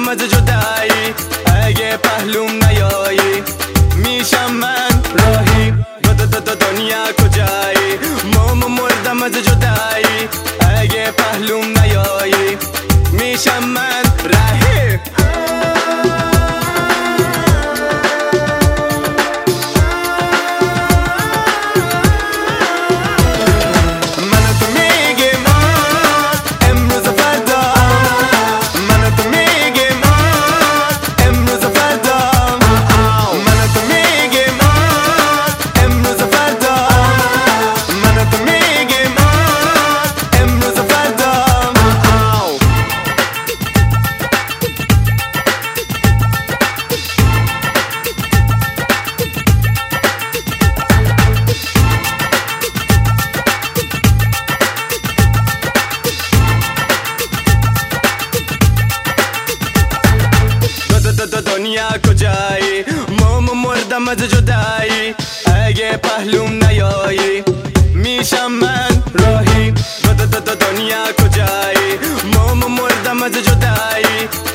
از جدایی، اگه پهلوم نیایی میشم من راهی. دنیا کجایی؟ مردم از جدایی، اگه پهلوم نیایی میشم من راهی. دنیا کجایی؟ مردم از جدایی، اگه پهلوم نیایی میشم من راهی. دنیا کجایی؟ مردم از جدایی،